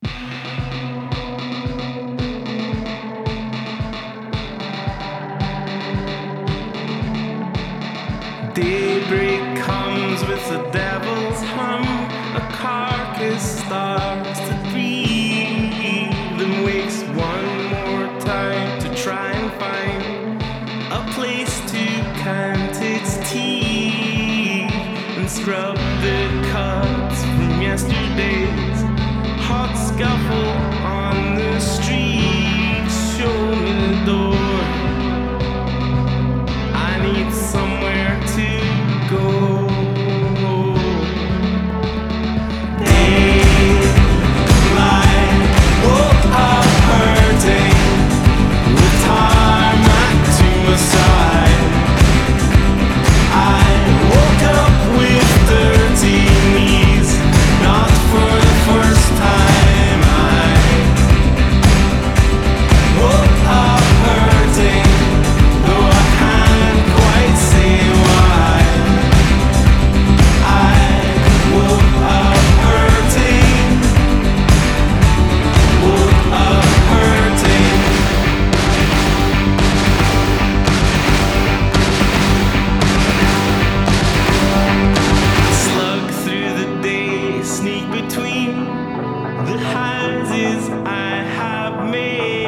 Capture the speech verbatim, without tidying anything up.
Daybreak comes with the devil's hum. A carcass starts to breathe and wakes one more time to try and find a place to cant its teeth and scrub the cuts from yesterday's hot scuffle on the street. Show me the door. I need somewhere to go. Woke up hurting with tarmac to my side. I woke up with dirty knees, not for the first time. I woke up hurting, though I can't quite say why. I woke up hurting, woke up hurting. Slug through the day, sneak between the houses I have made.